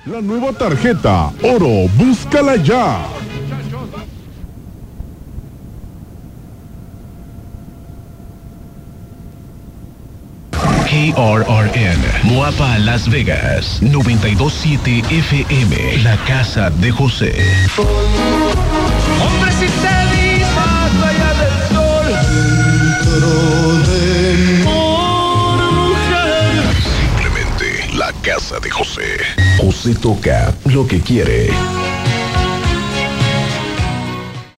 La nueva tarjeta Oro, búscala ya. KRRN, Moapa, Las Vegas, 92.7 FM, La Casa de José. Hombre, si te vi más allá del sol, por mujer. Simplemente La Casa de José. José toca lo que quiere.